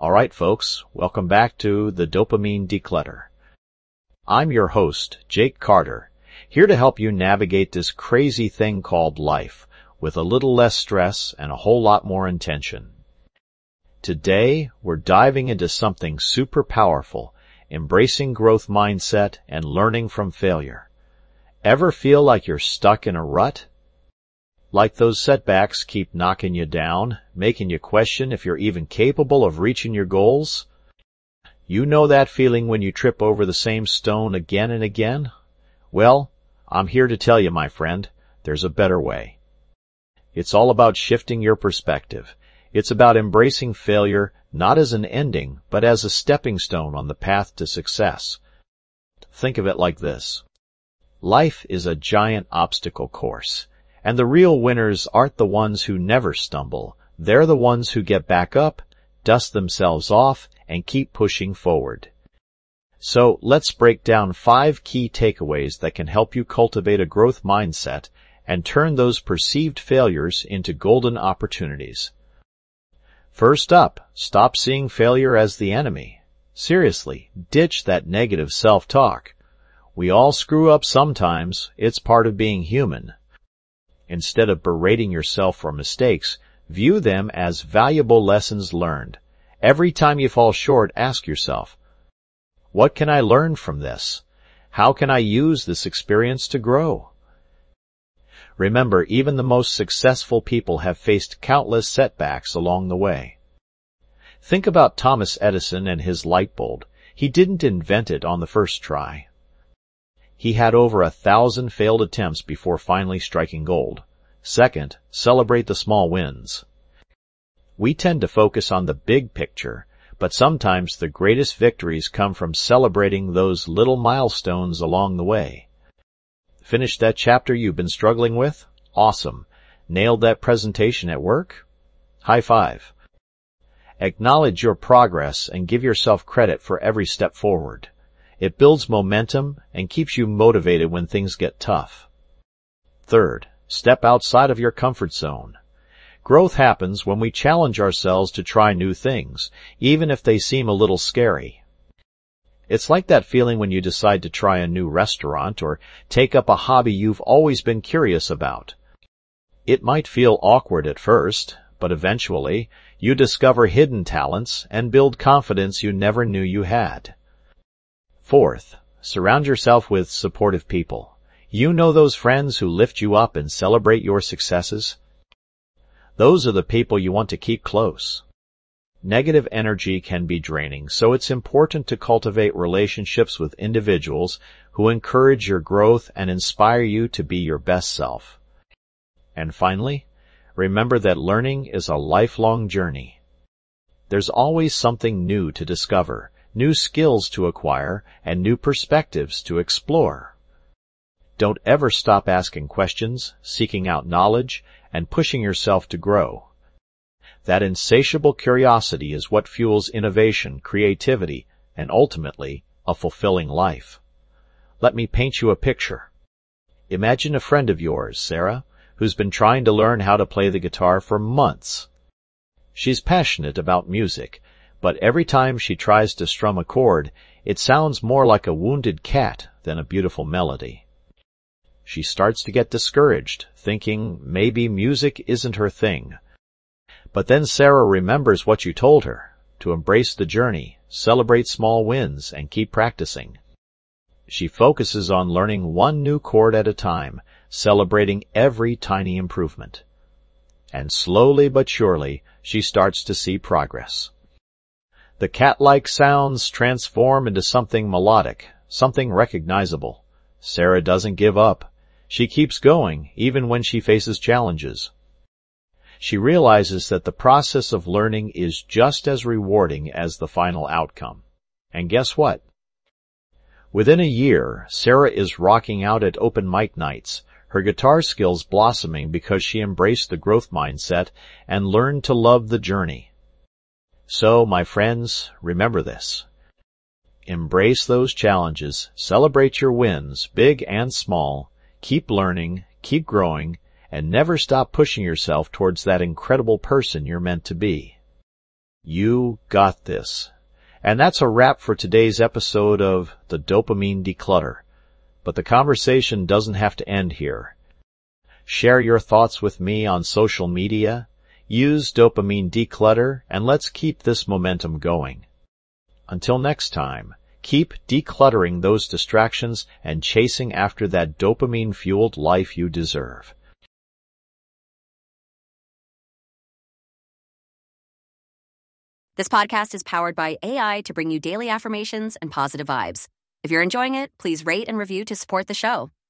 All right, folks, welcome back to the Dopamine Declutter. I'm your host, Jake Carter, here to help you navigate this crazy thing called life with a little less stress and a whole lot more intention. Today, we're diving into something super powerful, embracing growth mindset and learning from failure. Ever feel like you're stuck in a rut? Like those setbacks keep knocking you down, making you question if you're even capable of reaching your goals? You know that feeling when you trip over the same stone again and again? Well, I'm here to tell you, my friend, there's a better way. It's all about shifting your perspective. It's about embracing failure not as an ending, but as a stepping stone on the path to success. Think of it like this. Life is a giant obstacle course. And the real winners aren't the ones who never stumble. They're the ones who get back up, dust themselves off, and keep pushing forward. So let's break down 5 key takeaways that can help you cultivate a growth mindset and turn those perceived failures into golden opportunities. First up, stop seeing failure as the enemy. Seriously, ditch that negative self-talk. We all screw up sometimes. It's part of being human. Instead of berating yourself for mistakes, view them as valuable lessons learned. Every time you fall short, ask yourself, what can I learn from this? How can I use this experience to grow? Remember, even the most successful people have faced countless setbacks along the way. Think about Thomas Edison and his light bulb. He didn't invent it on the first try. He had over 1,000 failed attempts before finally striking gold. Second, celebrate the small wins. We tend to focus on the big picture, but sometimes the greatest victories come from celebrating those little milestones along the way. Finished that chapter you've been struggling with? Awesome. Nailed that presentation at work? High five. Acknowledge your progress and give yourself credit for every step forward. It builds momentum and keeps you motivated when things get tough. Third, step outside of your comfort zone. Growth happens when we challenge ourselves to try new things, even if they seem a little scary. It's like that feeling when you decide to try a new restaurant or take up a hobby you've always been curious about. It might feel awkward at first, but eventually you discover hidden talents and build confidence you never knew you had. Fourth, surround yourself with supportive people. You know those friends who lift you up and celebrate your successes? Those are the people you want to keep close. Negative energy can be draining, so it's important to cultivate relationships with individuals who encourage your growth and inspire you to be your best self. And finally, remember that learning is a lifelong journey. There's always something new to discover, new skills to acquire, and new perspectives to explore. Don't ever stop asking questions, seeking out knowledge, and pushing yourself to grow. That insatiable curiosity is what fuels innovation, creativity, and ultimately, a fulfilling life. Let me paint you a picture. Imagine a friend of yours, Sarah, who's been trying to learn how to play the guitar for months. She's passionate about music, but every time she tries to strum a chord, it sounds more like a wounded cat than a beautiful melody. She starts to get discouraged, thinking maybe music isn't her thing. But then Sarah remembers what you told her, to embrace the journey, celebrate small wins, and keep practicing. She focuses on learning one new chord at a time, celebrating every tiny improvement. And slowly but surely, she starts to see progress. The cat-like sounds transform into something melodic, something recognizable. Sarah doesn't give up. She keeps going, even when she faces challenges. She realizes that the process of learning is just as rewarding as the final outcome. And guess what? Within a year, Sarah is rocking out at open mic nights, her guitar skills blossoming because she embraced the growth mindset and learned to love the journey. So, my friends, remember this. Embrace those challenges, celebrate your wins, big and small, keep learning, keep growing, and never stop pushing yourself towards that incredible person you're meant to be. You got this. And that's a wrap for today's episode of the Dopamine Declutter. But the conversation doesn't have to end here. Share your thoughts with me on social media, use Dopamine Declutter, and let's keep this momentum going. Until next time, keep decluttering those distractions and chasing after that dopamine-fueled life you deserve. This podcast is powered by AI to bring you daily affirmations and positive vibes. If you're enjoying it, please rate and review to support the show.